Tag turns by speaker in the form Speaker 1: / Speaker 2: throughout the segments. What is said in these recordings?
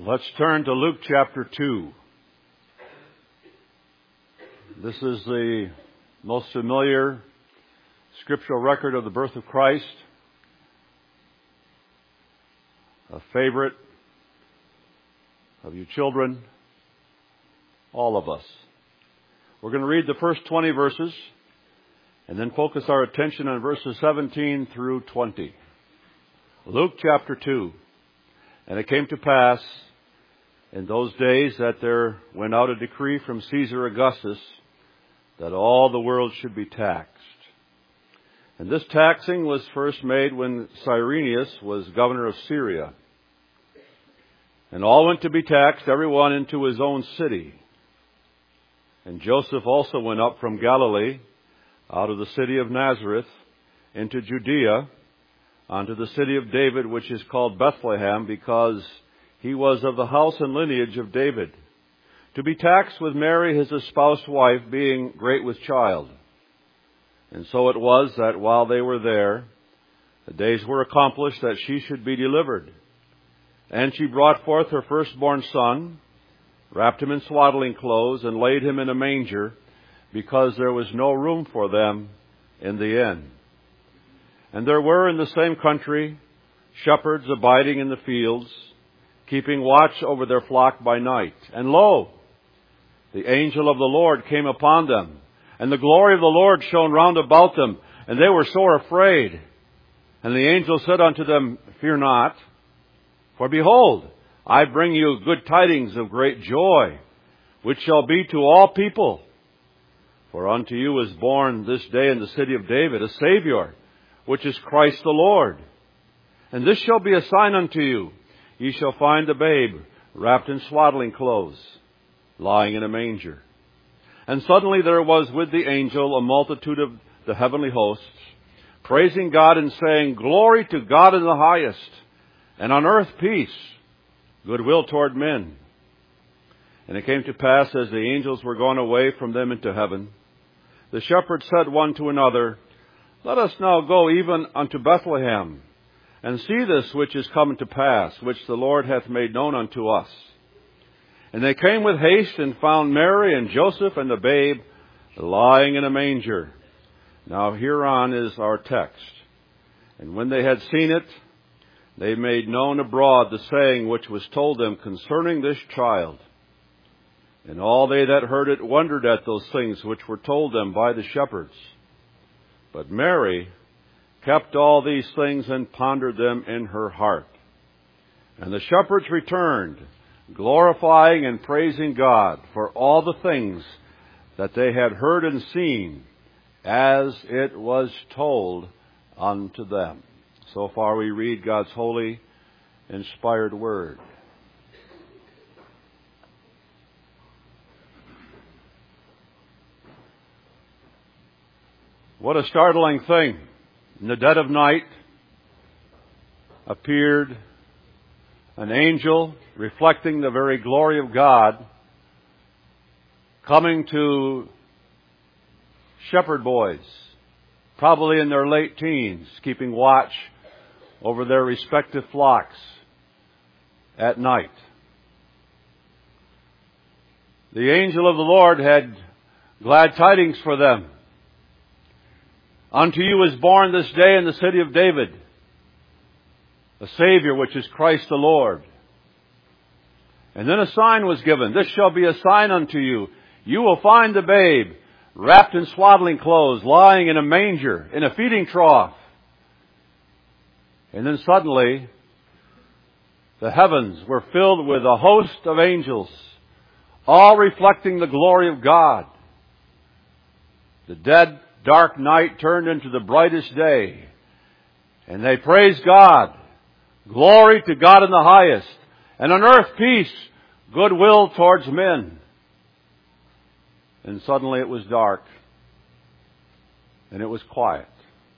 Speaker 1: Let's turn to Luke chapter 2. This is the most familiar scriptural record of the birth of Christ, a favorite of you children, all of us. We're going to read the first 20 verses and then focus our attention on verses 17 through 20. Luke chapter 2. And it came to pass in those days that there went out a decree from Caesar Augustus that all the world should be taxed. And this taxing was first made when Cyrenius was governor of Syria. And all went to be taxed, every one into his own city. And Joseph also went up from Galilee, out of the city of Nazareth, into Judea, unto the city of David, which is called Bethlehem, because he was of the house and lineage of David, to be taxed with Mary his espoused wife, being great with child. And so it was that while they were there, the days were accomplished that she should be delivered. And she brought forth her firstborn son, wrapped him in swaddling clothes, and laid him in a manger, because there was no room for them in the inn. And there were in the same country shepherds abiding in the fields, keeping watch over their flock by night. And lo, the angel of the Lord came upon them, and the glory of the Lord shone round about them, and they were sore afraid. And the angel said unto them, Fear not, for behold, I bring you good tidings of great joy, which shall be to all people. For unto you is born this day in the city of David a Savior, which is Christ the Lord. And this shall be a sign unto you. Ye shall find the babe wrapped in swaddling clothes, lying in a manger. And suddenly there was with the angel a multitude of the heavenly hosts, praising God and saying, Glory to God in the highest, and on earth peace, goodwill toward men. And it came to pass, as the angels were gone away from them into heaven, the shepherds said one to another, Let us now go even unto Bethlehem, and see this which is come to pass, which the Lord hath made known unto us. And they came with haste and found Mary and Joseph and the babe lying in a manger. Now hereon is our text. And when they had seen it, they made known abroad the saying which was told them concerning this child. And all they that heard it wondered at those things which were told them by the shepherds. But Mary kept all these things and pondered them in her heart. And the shepherds returned, glorifying and praising God for all the things that they had heard and seen, as it was told unto them. So far we read God's holy, inspired word. What a startling thing. In the dead of night appeared an angel reflecting the very glory of God, coming to shepherd boys, probably in their late teens, keeping watch over their respective flocks at night. The angel of the Lord had glad tidings for them. Unto you is born this day in the city of David a Savior, which is Christ the Lord. And then a sign was given. This shall be a sign unto you. You will find the babe wrapped in swaddling clothes, lying in a manger, in a feeding trough. And then suddenly, the heavens were filled with a host of angels, all reflecting the glory of God. The dead, dark night turned into the brightest day, and they praised God. Glory to God in the highest, and on earth peace, goodwill towards men. And suddenly it was dark, and it was quiet.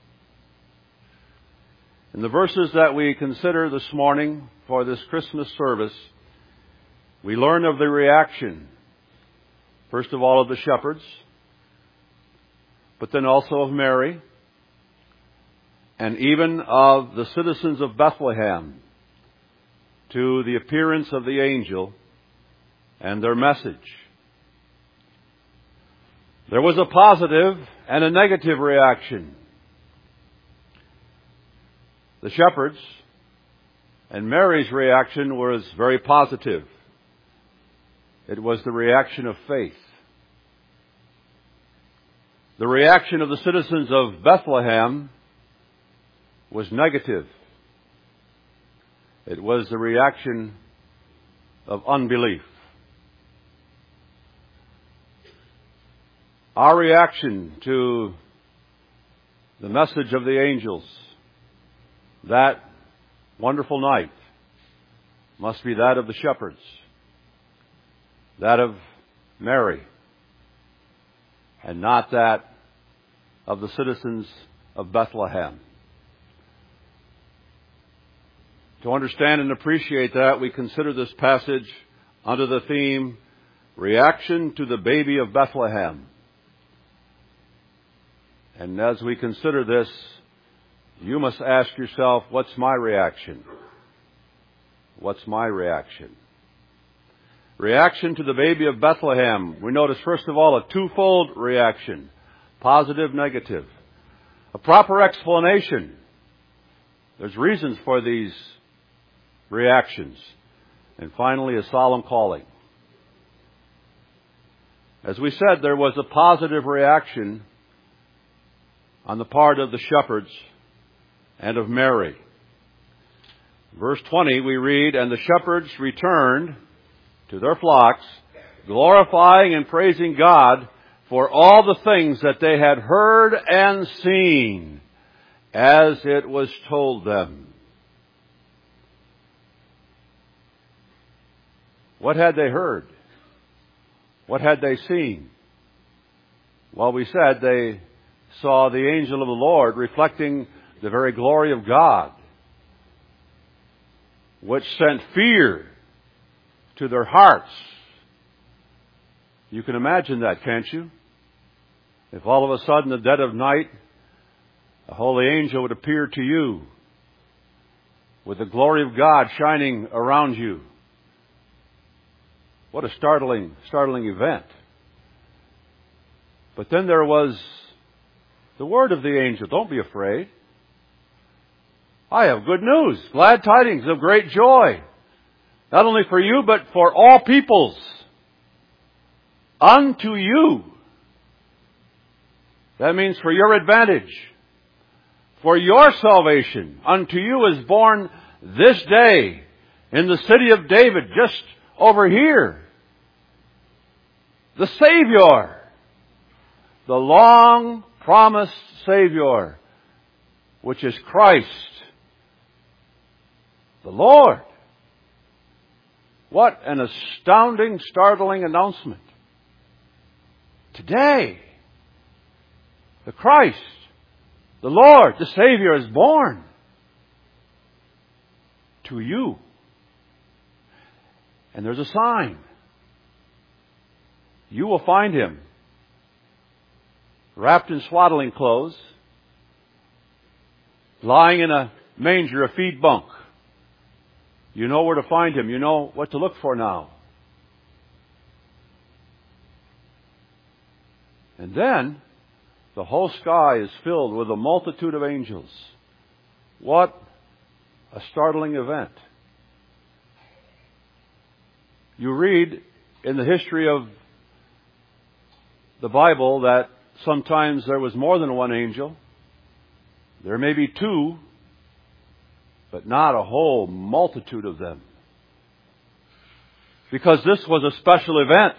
Speaker 1: In the verses that we consider this morning for this Christmas service, we learn of the reaction, first of all, of the shepherds, but then also of Mary, and even of the citizens of Bethlehem, to the appearance of the angel and their message. There was a positive and a negative reaction. The shepherds and Mary's reaction was very positive. It was the reaction of faith. The reaction of the citizens of Bethlehem was negative. It was the reaction of unbelief. Our reaction to the message of the angels that wonderful night must be that of the shepherds, that of Mary, and not that of the citizens of Bethlehem. To understand and appreciate that, we consider this passage under the theme, Reaction to the Baby of Bethlehem. And as we consider this, you must ask yourself, what's my reaction? What's my reaction? Reaction to the baby of Bethlehem. We notice, first of all, a twofold reaction. Positive, negative. A proper explanation. There's reasons for these reactions. And finally, a solemn calling. As we said, there was a positive reaction on the part of the shepherds and of Mary. Verse 20, we read, "And the shepherds returned to their flocks, glorifying and praising God for all the things that they had heard and seen, as it was told them." What had they heard? What had they seen? Well, we said they saw the angel of the Lord reflecting the very glory of God, which sent fear to their hearts. You can imagine that, can't you? If all of a sudden, in the dead of night, a holy angel would appear to you with the glory of God shining around you. What a startling event. But then there was the word of the angel, "Don't be afraid. I have good news, glad tidings of great joy, not only for you, but for all peoples. Unto you." That means for your advantage, for your salvation. Unto you is born this day in the city of David, just over here, the Savior, the long promised Savior, which is Christ, the Lord. What an astounding, startling announcement. Today, the Christ, the Lord, the Savior is born to you. And there's a sign. You will find Him wrapped in swaddling clothes, lying in a manger, a feed bunk. You know where to find Him. You know what to look for now. And then the whole sky is filled with a multitude of angels. What a startling event. You read in the history of the Bible that sometimes there was more than one angel. There may be two, but not a whole multitude of them. Because this was a special event.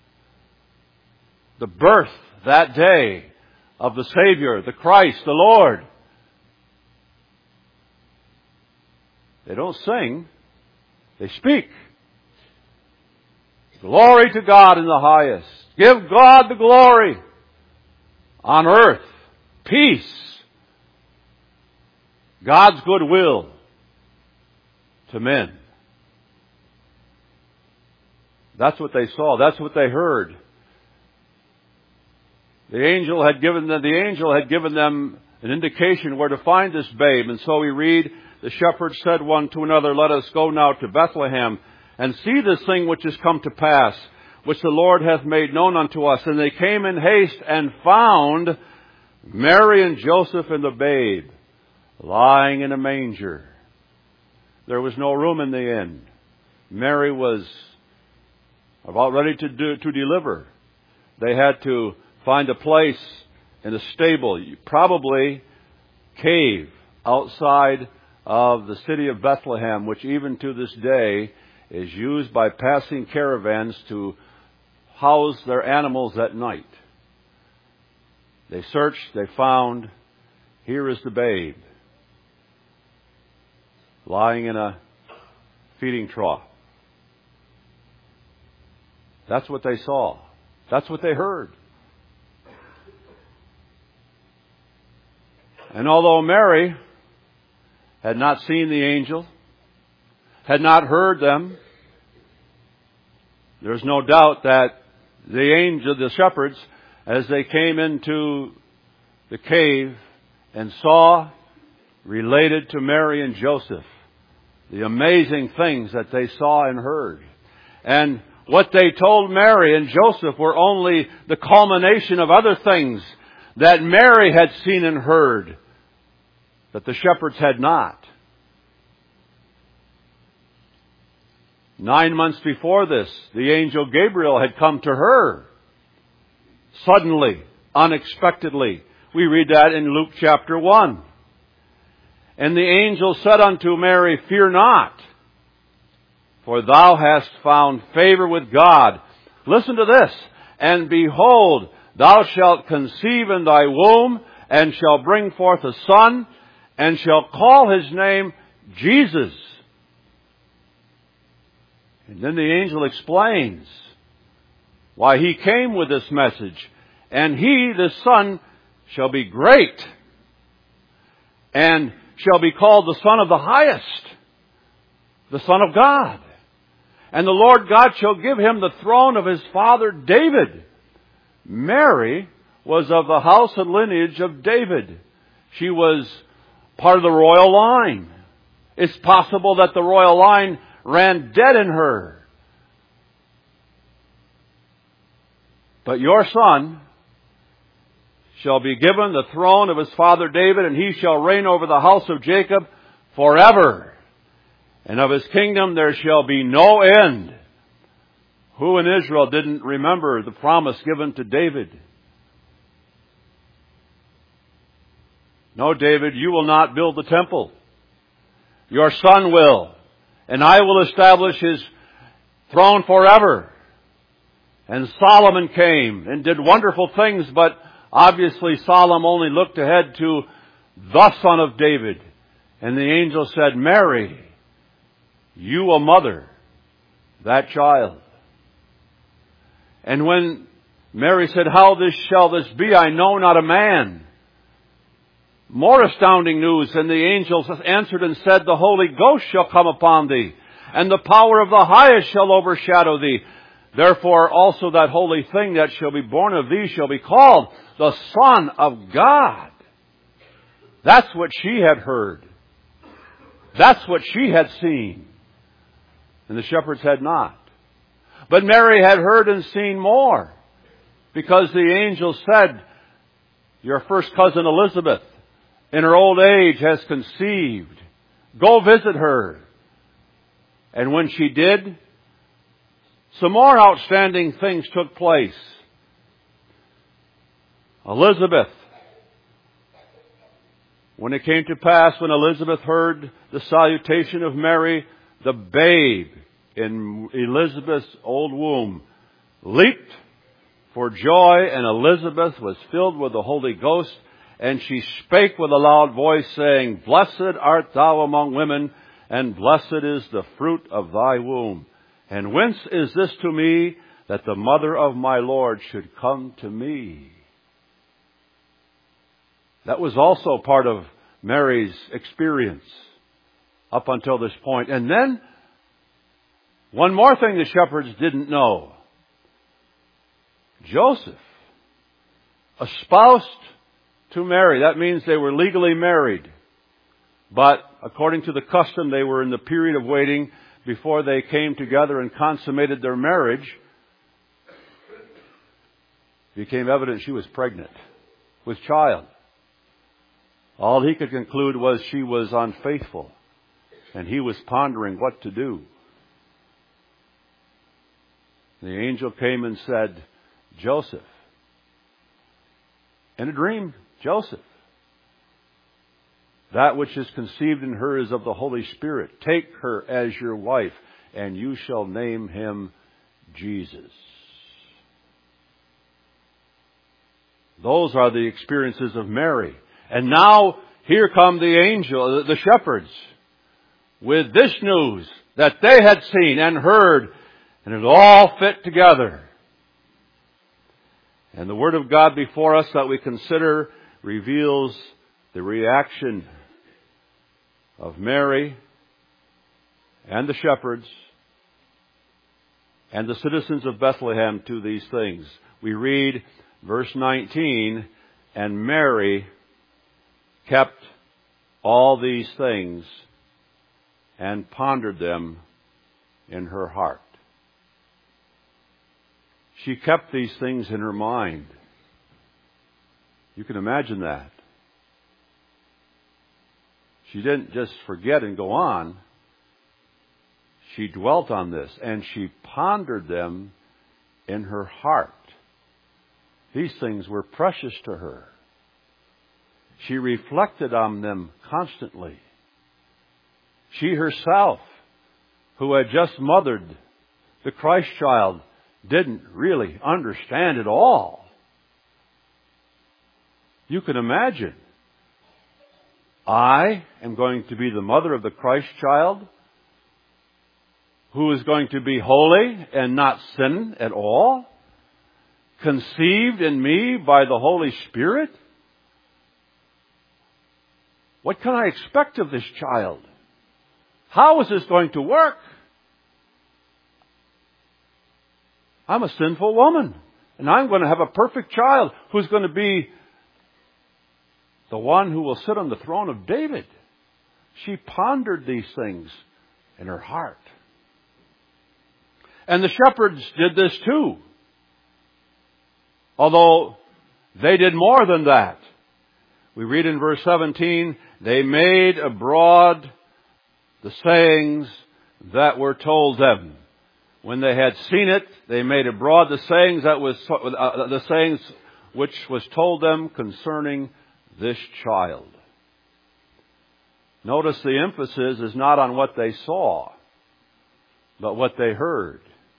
Speaker 1: The birth that day of the Savior, the Christ, the Lord. They don't sing, they speak. Glory to God in the highest. Give God the glory. On earth, peace. God's goodwill to men. That's what they saw. That's what they heard. The angel had given them an indication where to find this babe. And so we read, the shepherds said one to another, let us go now to Bethlehem, and see this thing which is come to pass, which the Lord hath made known unto us. And they came in haste, and found Mary and Joseph and the babe lying in a manger. There was no room in the inn. Mary was about ready to deliver. They had to find a place in a stable, probably cave outside of the city of Bethlehem, which even to this day is used by passing caravans to house their animals at night. They searched, they found, here is the babe, lying in a feeding trough. That's what they saw. That's what they heard. And although Mary had not seen the angel, had not heard them, there's no doubt that the shepherds, as they came into the cave and saw, related to Mary and Joseph, the amazing things that they saw and heard. And what they told Mary and Joseph were only the culmination of other things that Mary had seen and heard that the shepherds had not. 9 months before this, the angel Gabriel had come to her. Suddenly, unexpectedly. We read that in Luke chapter 1. And the angel said unto Mary, fear not, for thou hast found favor with God. Listen to this. And behold, thou shalt conceive in thy womb, and shall bring forth a son, and shall call his name Jesus. And then the angel explains why he came with this message. And he, the son, shall be great, and shall be called the Son of the Highest, the Son of God. And the Lord God shall give him the throne of his father David. Mary was of the house and lineage of David. She was part of the royal line. It's possible that the royal line ran dead in her. But your son shall be given the throne of his father David, and he shall reign over the house of Jacob forever. And of his kingdom there shall be no end. Who in Israel didn't remember the promise given to David? No, David, you will not build the temple. Your son will. And I will establish his throne forever. And Solomon came and did wonderful things, but obviously Solomon only looked ahead to the son of David. And the angel said, Mary, you will mother that child. And when Mary said, how shall this be? I know not a man. More astounding news. And the angel answered and said, the Holy Ghost shall come upon thee, and the power of the highest shall overshadow thee. Therefore also that holy thing that shall be born of thee shall be called the Son of God. That's what she had heard. That's what she had seen. And the shepherds had not. But Mary had heard and seen more, because the angel said, your first cousin Elizabeth, in her old age, has conceived. Go visit her. And when she did, some more outstanding things took place. Elizabeth, when it came to pass, when Elizabeth heard the salutation of Mary, the babe in Elizabeth's old womb leaped for joy, and Elizabeth was filled with the Holy Ghost, and she spake with a loud voice, saying, Blessed art thou among women, and blessed is the fruit of thy womb. And whence is this to me, that the mother of my Lord should come to me? That was also part of Mary's experience up until this point. And then, one more thing the shepherds didn't know. Joseph, espoused to Mary, that means they were legally married, But according to the custom, they were in the period of waiting before they came together and consummated their marriage. It became evident she was pregnant with child. All he could conclude was she was unfaithful, and he was pondering what to do. The angel came and said, Joseph. In a dream, Joseph. That which is conceived in her is of the Holy Spirit. Take her as your wife, and you shall name him Jesus. Those are the experiences of Mary. And now, here come the angel, the shepherds, with this news that they had seen and heard, and it all fit together. And the Word of God before us that we consider reveals the reaction of Mary and the shepherds and the citizens of Bethlehem to these things. We read verse 19, and Mary kept all these things and pondered them in her heart. She kept these things in her mind. You can imagine that. She didn't just forget and go on. She dwelt on this, and she pondered them in her heart. These things were precious to her. She reflected on them constantly. She herself, who had just mothered the Christ child, didn't really understand it all. You can imagine. I am going to be the mother of the Christ child, who is going to be holy and not sin at all, conceived in me by the Holy Spirit. What can I expect of this child? How is this going to work? I'm a sinful woman, and I'm going to have a perfect child who's going to be the one who will sit on the throne of David. She pondered these things in her heart. And the shepherds did this too. Although they did more than that. We read in verse 17, they made abroad the sayings that were told them. When they had seen it, they made abroad the sayings the sayings which was told them concerning this child. Notice the emphasis is not on what they saw, but what they heard.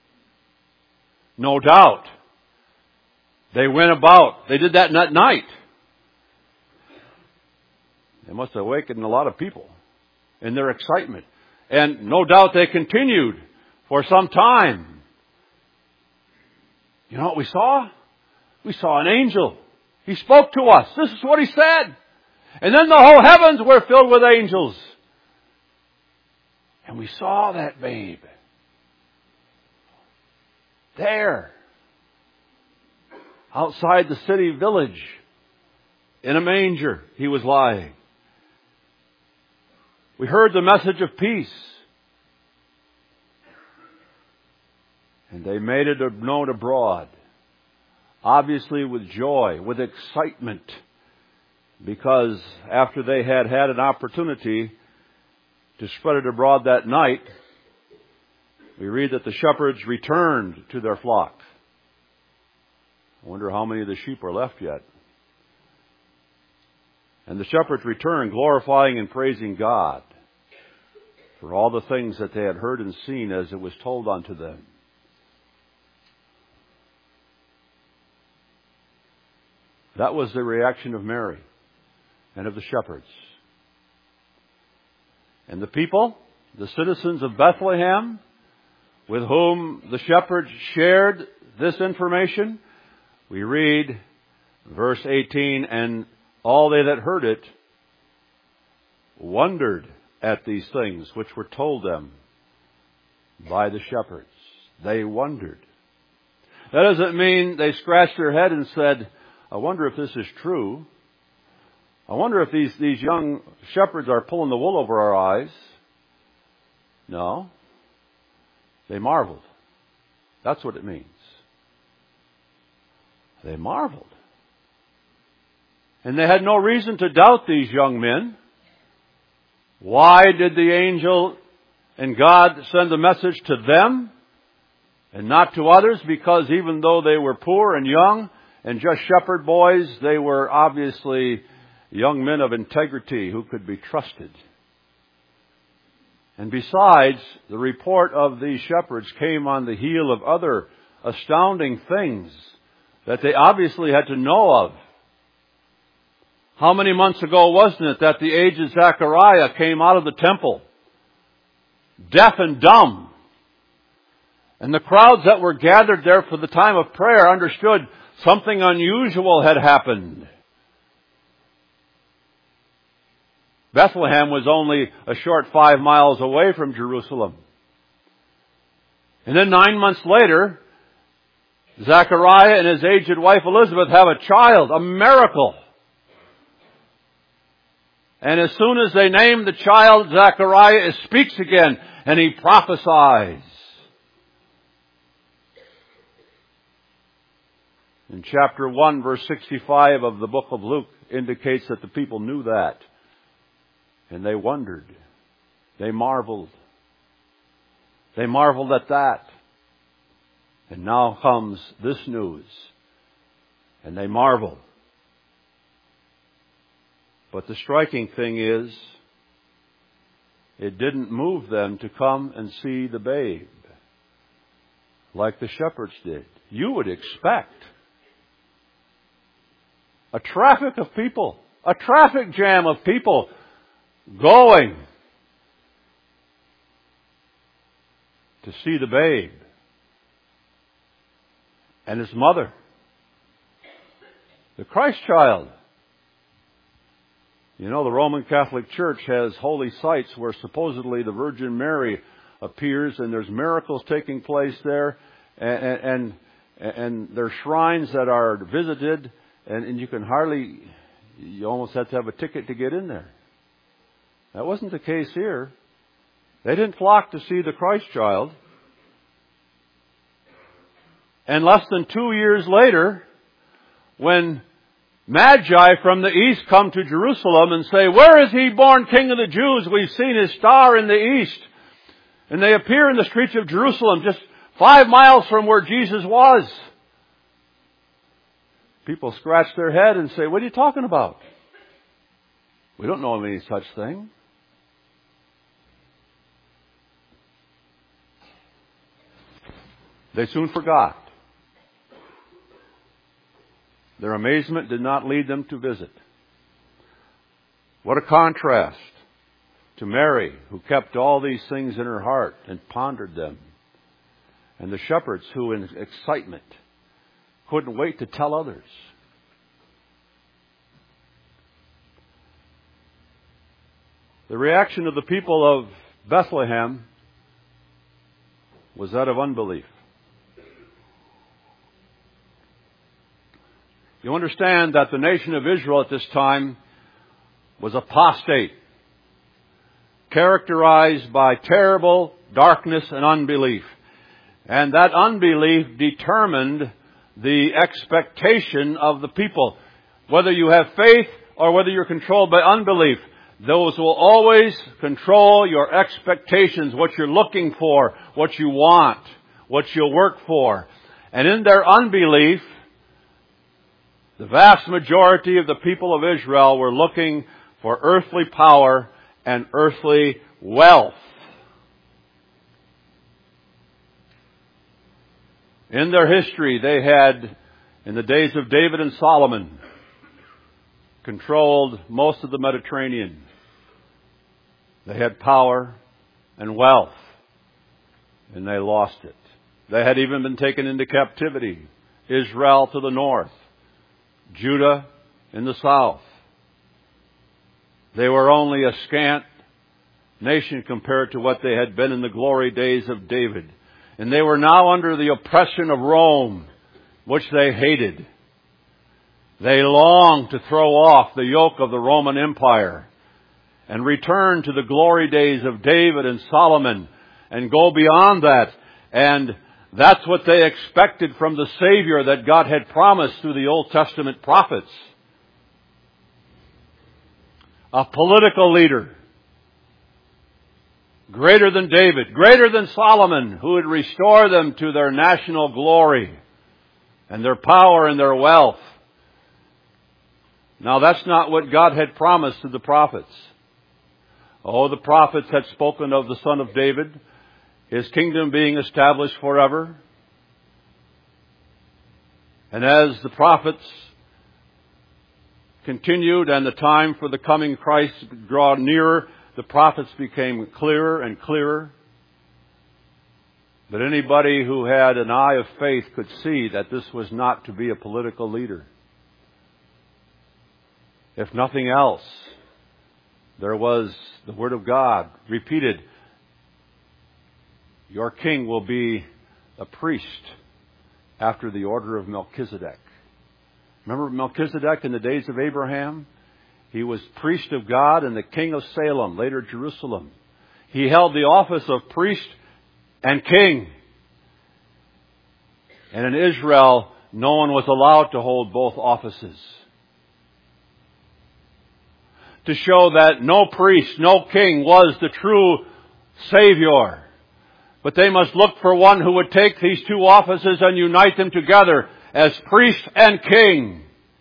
Speaker 1: No doubt, they went about. They did that night. They must have awakened a lot of people in their excitement. And no doubt they continued for some time. You know what we saw? We saw an angel. He spoke to us. This is what he said. And then the whole heavens were filled with angels. And we saw that babe there, outside the city village, in a manger he was lying. We heard the message of peace. And they made it known abroad, obviously with joy, with excitement, because after they had had an opportunity to spread it abroad that night, we read that the shepherds returned to their flock. I wonder how many of the sheep are left yet. And the shepherds returned, glorifying and praising God for all the things that they had heard and seen as it was told unto them. That was the reaction of Mary and of the shepherds. And the people, the citizens of Bethlehem, with whom the shepherds shared this information, we read verse 18, and all they that heard it wondered at these things which were told them by the shepherds. They wondered. That doesn't mean they scratched their head and said, I wonder if this is true. I wonder if these young shepherds are pulling the wool over our eyes. No. They marveled. That's what it means. They marveled. And they had no reason to doubt these young men. Why did the angel and God send a message to them and not to others? Because even though they were poor and young and just shepherd boys, they were obviously young men of integrity who could be trusted. And besides, the report of these shepherds came on the heel of other astounding things that they obviously had to know of. How many months ago wasn't it that the aged Zechariah came out of the temple, deaf and dumb? And the crowds that were gathered there for the time of prayer understood something unusual had happened. Bethlehem was only a short 5 miles away from Jerusalem. And then 9 months later, Zechariah and his aged wife Elizabeth have a child, a miracle. And as soon as they name the child, Zechariah speaks again and he prophesies. In chapter 1, verse 65 of the book of Luke indicates that the people knew that. And they wondered. They marveled. They marveled at that. And now comes this news. And they marvel. But the striking thing is, it didn't move them to come and see the babe like the shepherds did. You would expect a traffic of people, a traffic jam of people going to see the babe and his mother, the Christ child. You know, the Roman Catholic Church has holy sites where supposedly the Virgin Mary appears, and there's miracles taking place there, and there's shrines that are visited, and you almost have to have a ticket to get in there. That wasn't the case here. They didn't flock to see the Christ child. And less than 2 years later, when Magi from the east come to Jerusalem and say, "Where is he born King of the Jews? We've seen his star in the east." And they appear in the streets of Jerusalem just 5 miles from where Jesus was. People scratch their head and say, "What are you talking about? We don't know of any such thing." They soon forgot. Their amazement did not lead them to visit. What a contrast to Mary, who kept all these things in her heart and pondered them, and the shepherds who, in excitement, couldn't wait to tell others. The reaction of the people of Bethlehem was that of unbelief. You understand that the nation of Israel at this time was apostate, characterized by terrible darkness and unbelief. And that unbelief determined the expectation of the people. Whether you have faith or whether you're controlled by unbelief, those will always control your expectations, what you're looking for, what you want, what you'll work for. And in their unbelief, the vast majority of the people of Israel were looking for earthly power and earthly wealth. In their history, they had, in the days of David and Solomon, controlled most of the Mediterranean. They had power and wealth, and they lost it. They had even been taken into captivity. Israel to the north, Judah in the south. They were only a scant nation compared to what they had been in the glory days of David. And they were now under the oppression of Rome, which they hated. They long to throw off the yoke of the Roman Empire and return to the glory days of David and Solomon and go beyond that. And that's what they expected from the Savior that God had promised through the Old Testament prophets. A political leader, greater than David, greater than Solomon, who would restore them to their national glory and their power and their wealth. Now that's not what God had promised to the prophets. Oh, the prophets had spoken of the Son of David, His kingdom being established forever. And as the prophets continued and the time for the coming Christ draw nearer, the prophets became clearer and clearer. But anybody who had an eye of faith could see that this was not to be a political leader. If nothing else, there was the Word of God repeated. Your king will be a priest after the order of Melchizedek. Remember Melchizedek in the days of Abraham? He was priest of God and the king of Salem, later Jerusalem. He held the office of priest and king. And in Israel, no one was allowed to hold both offices. To show that no priest, no king was the true Savior. But they must look for one who would take these two offices and unite them together as priest and king.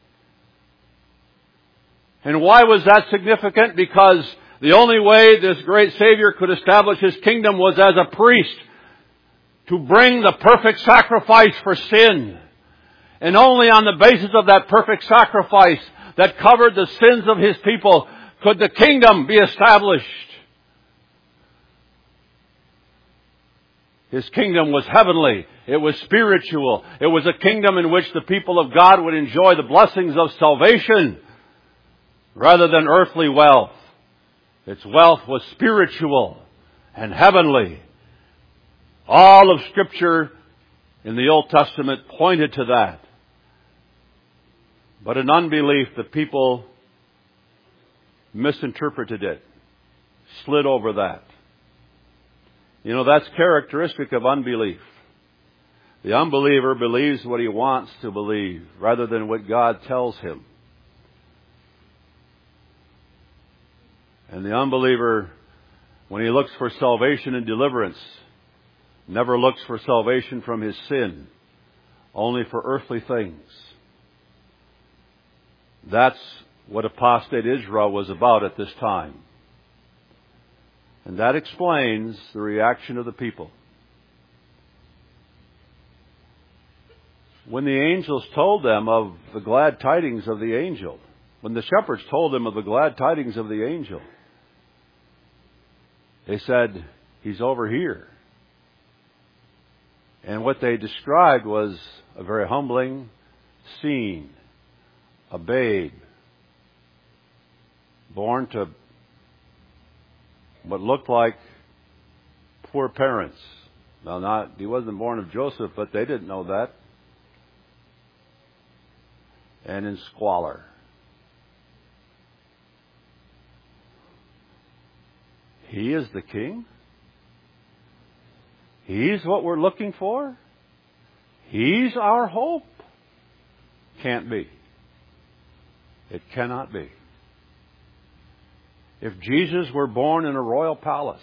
Speaker 1: And why was that significant? Because the only way this great Savior could establish His kingdom was as a priest to bring the perfect sacrifice for sin. And only on the basis of that perfect sacrifice that covered the sins of His people could the kingdom be established. His kingdom was heavenly. It was spiritual. It was a kingdom in which the people of God would enjoy the blessings of salvation rather than earthly wealth. Its wealth was spiritual and heavenly. All of Scripture in the Old Testament pointed to that. But in unbelief, the people misinterpreted it, slid over that. You know, that's characteristic of unbelief. The unbeliever believes what he wants to believe rather than what God tells him. And the unbeliever, when he looks for salvation and deliverance, never looks for salvation from his sin, only for earthly things. That's what apostate Israel was about at this time. And that explains the reaction of the people. When the angels told them of the glad tidings of the angel, when the shepherds told them of the glad tidings of the angel, they said, He's over here. And what they described was a very humbling scene. A babe born to what looked like poor parents. Now, he wasn't born of Joseph, but they didn't know that. And in squalor. He is the king? He's what we're looking for? He's our hope? Can't be. It cannot be. If Jesus were born in a royal palace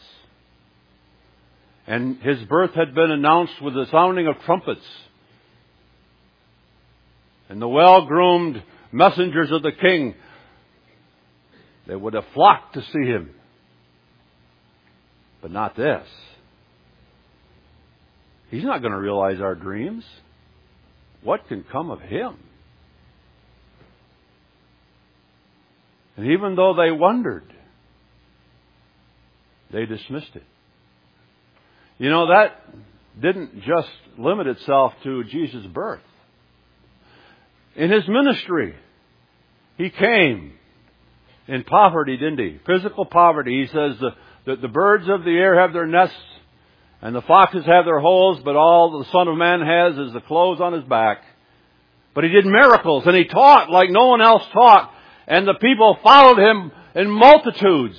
Speaker 1: and His birth had been announced with the sounding of trumpets and the well-groomed messengers of the King, they would have flocked to see Him. But not this. He's not going to realize our dreams. What can come of Him? And even though they wondered, they dismissed it. You know, that didn't just limit itself to Jesus' birth. In His ministry, He came in poverty, didn't He? Physical poverty. He says that the birds of the air have their nests and the foxes have their holes, but all the Son of Man has is the clothes on His back. But He did miracles, and He taught like no one else taught. And the people followed Him in multitudes.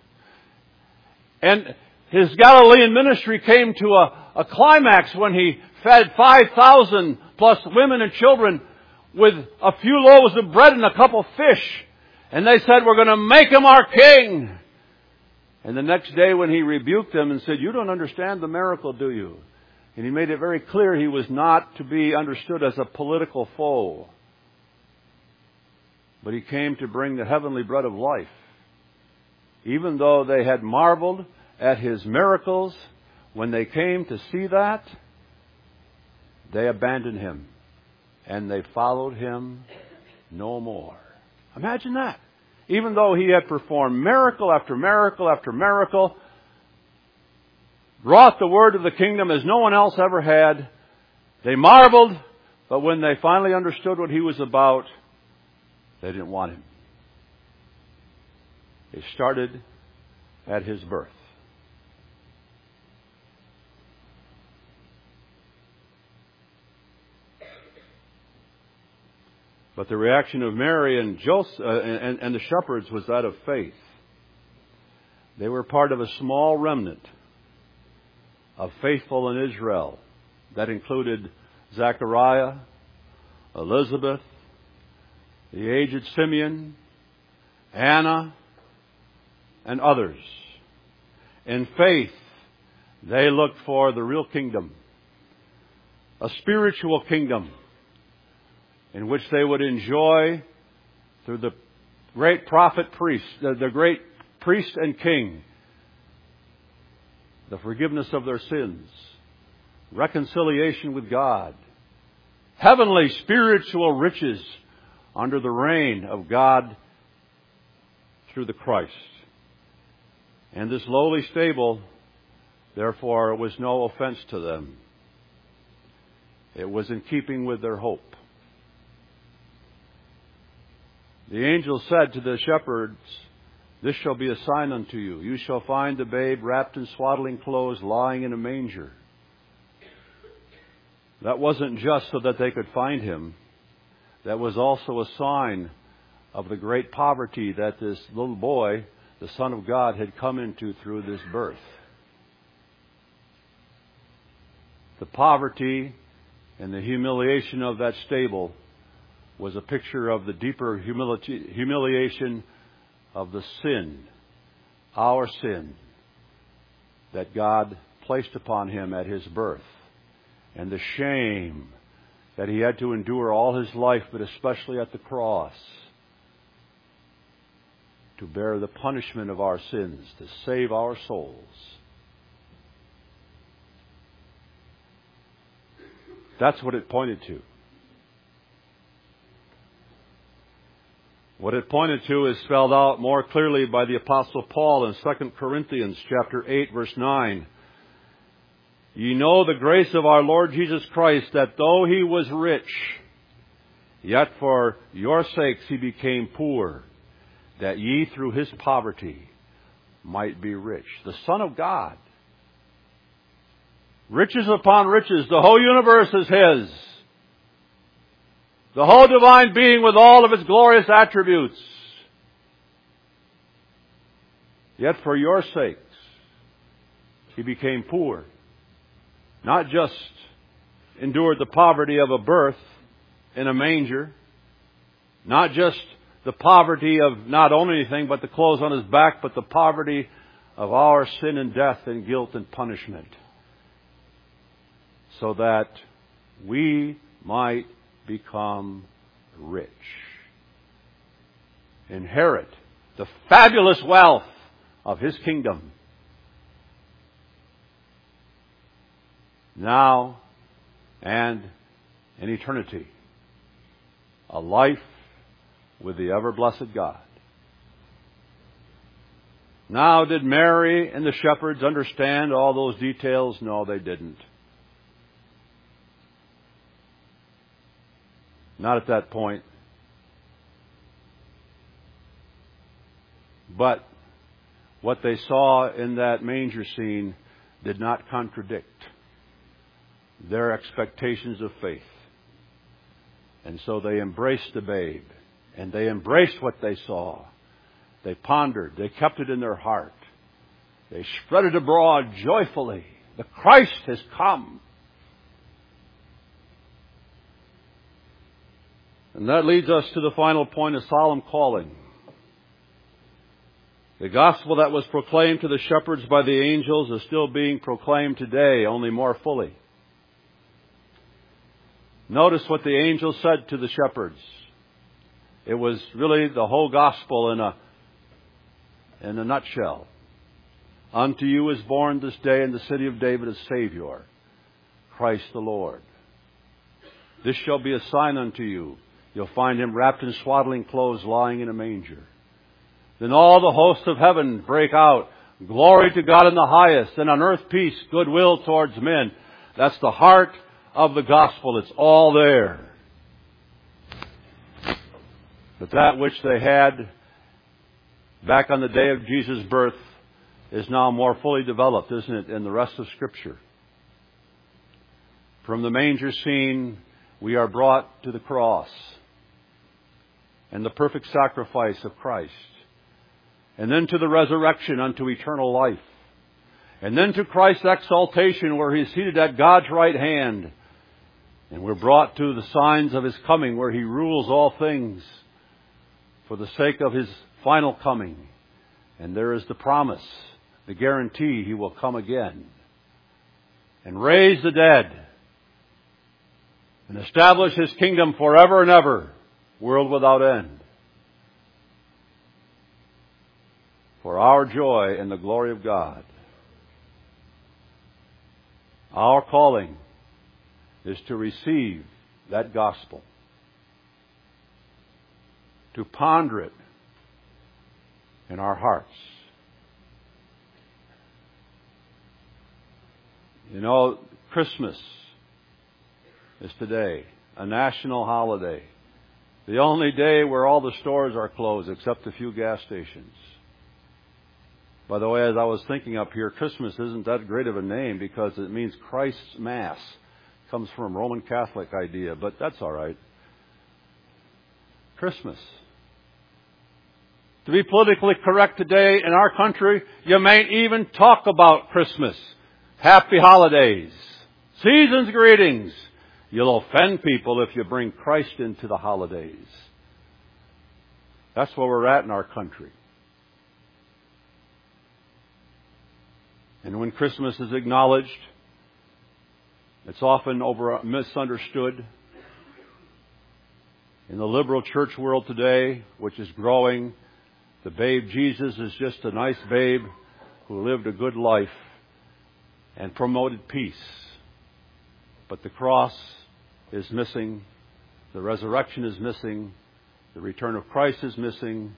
Speaker 1: And His Galilean ministry came to a climax when He fed 5,000 plus women and children with a few loaves of bread and a couple fish. And they said, we're going to make Him our king. And the next day when He rebuked them and said, you don't understand the miracle, do you? And He made it very clear He was not to be understood as a political foe. But He came to bring the heavenly bread of life. Even though they had marveled at His miracles, when they came to see that, they abandoned Him. And they followed Him no more. Imagine that. Even though He had performed miracle after miracle after miracle, brought the word of the kingdom as no one else ever had, they marveled, but when they finally understood what He was about, they didn't want Him. It started at His birth. But the reaction of Mary and Joseph and the shepherds was that of faith. They were part of a small remnant of faithful in Israel that included Zechariah, Elizabeth, the aged Simeon, Anna, and others. In faith, they looked for the real kingdom, a spiritual kingdom in which they would enjoy through the great prophet priest, the great priest and king, the forgiveness of their sins, reconciliation with God, heavenly spiritual riches under the reign of God through the Christ. And this lowly stable, therefore, was no offense to them. It was in keeping with their hope. The angel said to the shepherds, this shall be a sign unto you. You shall find the babe wrapped in swaddling clothes, lying in a manger. That wasn't just so that they could find Him. That was also a sign of the great poverty that this little boy, the Son of God, had come into through this birth. The poverty and the humiliation of that stable was a picture of the deeper humiliation of the sin, our sin, that God placed upon Him at His birth, and the shame that He had to endure all His life, but especially at the cross, to bear the punishment of our sins, to save our souls. That's what it pointed to. What it pointed to is spelled out more clearly by the Apostle Paul in 2 Corinthians chapter 8, verse 9. Ye know the grace of our Lord Jesus Christ, that though He was rich, yet for your sakes He became poor, that ye through His poverty might be rich. The Son of God. Riches upon riches. The whole universe is His. The whole divine being with all of its glorious attributes. Yet for your sakes, He became poor. Not just endured the poverty of a birth in a manger. Not just the poverty of not owning anything but the clothes on His back, but the poverty of our sin and death and guilt and punishment. So that we might become rich. Inherit the fabulous wealth of His kingdom. Now and in eternity. A life with the ever-blessed God. Now, did Mary and the shepherds understand all those details? No, they didn't. Not at that point. But what they saw in that manger scene did not contradict their expectations of faith. And so they embraced the babe. And they embraced what they saw. They pondered. They kept it in their heart. They spread it abroad joyfully. The Christ has come. And that leads us to the final point of solemn calling. The gospel that was proclaimed to the shepherds by the angels is still being proclaimed today, only more fully. Notice what the angel said to the shepherds. It was really the whole gospel in a nutshell. Unto you is born this day in the city of David a Savior, Christ the Lord. This shall be a sign unto you. You'll find him wrapped in swaddling clothes, lying in a manger. Then all the hosts of heaven break out. Glory to God in the highest, and on earth peace, goodwill towards men. That's the heart of the gospel. It's all there. But that which they had back on the day of Jesus' birth is now more fully developed, isn't it, in the rest of Scripture. From the manger scene, we are brought to the cross and the perfect sacrifice of Christ. And then to the resurrection unto eternal life. And then to Christ's exaltation where He is seated at God's right hand. And we're brought to the signs of His coming where He rules all things for the sake of His final coming. And there is the promise, the guarantee He will come again and raise the dead and establish His kingdom forever and ever, world without end. For our joy and the glory of God. Our calling is to receive that gospel, to ponder it in our hearts. You know, Christmas is today, a national holiday. The only day where all the stores are closed except a few gas stations. By the way, as I was thinking up here, Christmas isn't that great of a name because it means Christ's Mass. It comes from a Roman Catholic idea, but that's all right. Christmas. To be politically correct today in our country, you mayn't even talk about Christmas. Happy holidays. Season's greetings. You'll offend people if you bring Christ into the holidays. That's where we're at in our country. And when Christmas is acknowledged, it's often misunderstood. In the liberal church world today, which is growing, the babe Jesus is just a nice babe who lived a good life and promoted peace. But the cross is missing. The resurrection is missing. The return of Christ is missing.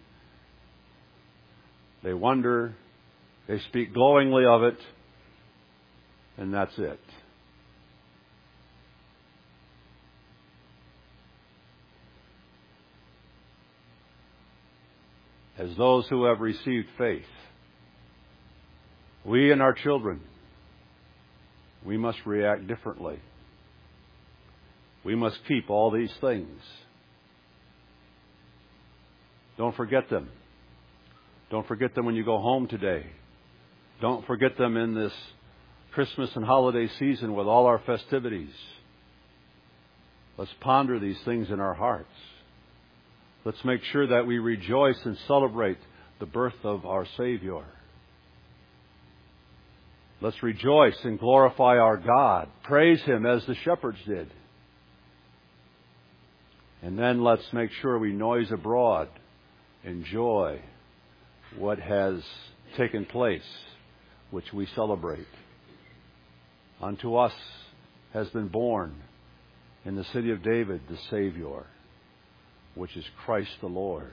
Speaker 1: They wonder. They speak glowingly of it. And that's it. As those who have received faith, we and our children, we must react differently. We must keep all these things. Don't forget them. Don't forget them when you go home today. Don't forget them in this Christmas and holiday season with all our festivities. Let's ponder these things in our hearts. Let's make sure that we rejoice and celebrate the birth of our Savior. Let's rejoice and glorify our God. Praise Him as the shepherds did. And then let's make sure we noise abroad, enjoy what has taken place, which we celebrate. Unto us has been born in the city of David the Savior, which is Christ the Lord.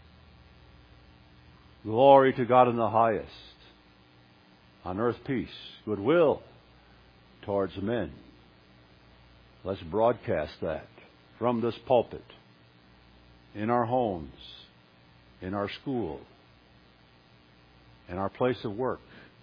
Speaker 1: Glory to God in the highest. On earth peace, goodwill towards men. Let's broadcast that from this pulpit, in our homes, in our school, in our place of work,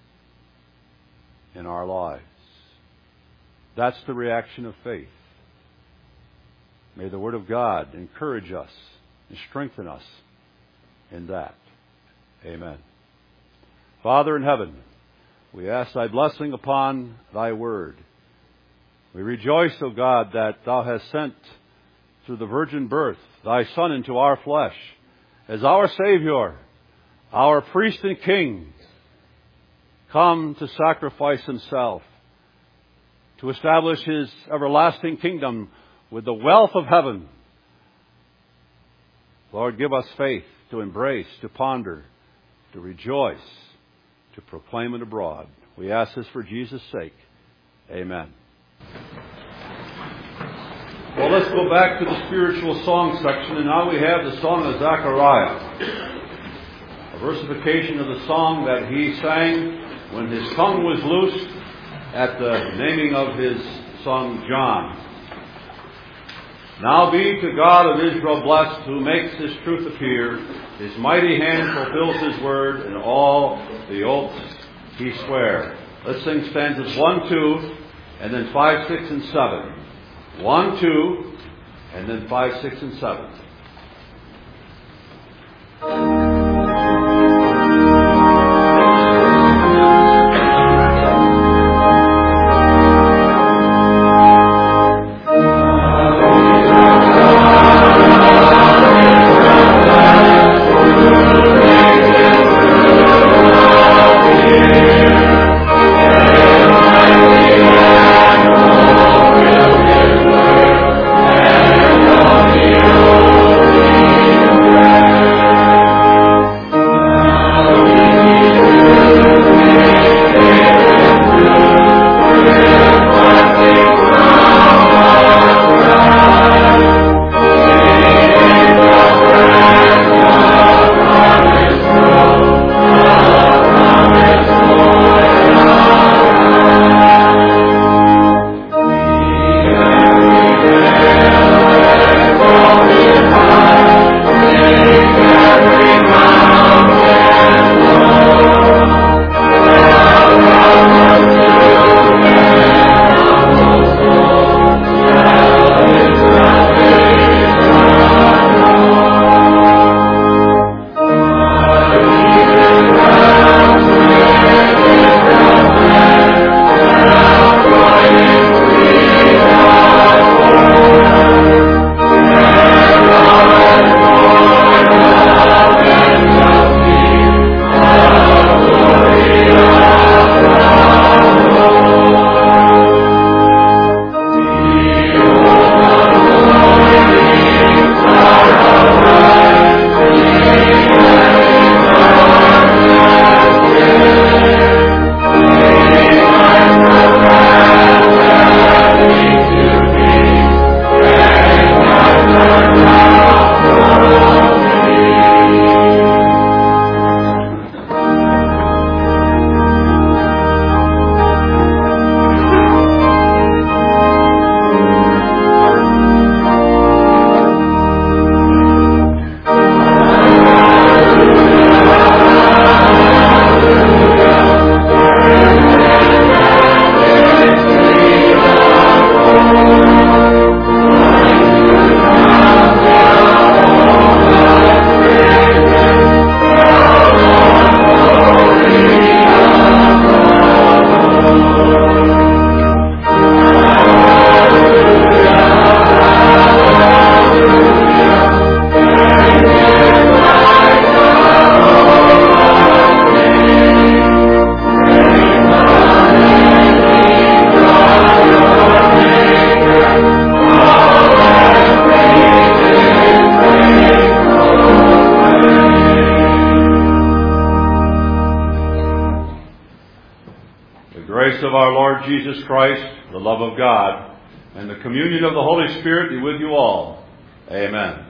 Speaker 1: in our lives. That's the reaction of faith. May the Word of God encourage us and strengthen us in that. Amen. Father in heaven, we ask Thy blessing upon Thy Word. We rejoice, O God, that Thou hast sent through the virgin birth Thy Son into our flesh as our Savior, our priest and King, come to sacrifice Himself, to establish His everlasting kingdom with the wealth of heaven. Lord, give us faith to embrace, to ponder, to rejoice, to proclaim it abroad. We ask this for Jesus' sake. Amen. Well, let's go back to the spiritual song section, and now we have the Song of Zechariah, a versification of the song that he sang when his tongue was loosed at the naming of his son John. Now be to God of Israel blessed, who makes His truth appear. His mighty hand fulfills His word, and all the oaths He sware. Let's sing stanzas 1, 2, and then 5, 6, and 7. 1, 2, and then 5, 6, and 7.
Speaker 2: grace of our Lord Jesus Christ, the love of God, and the communion of the Holy Spirit be with you all. Amen.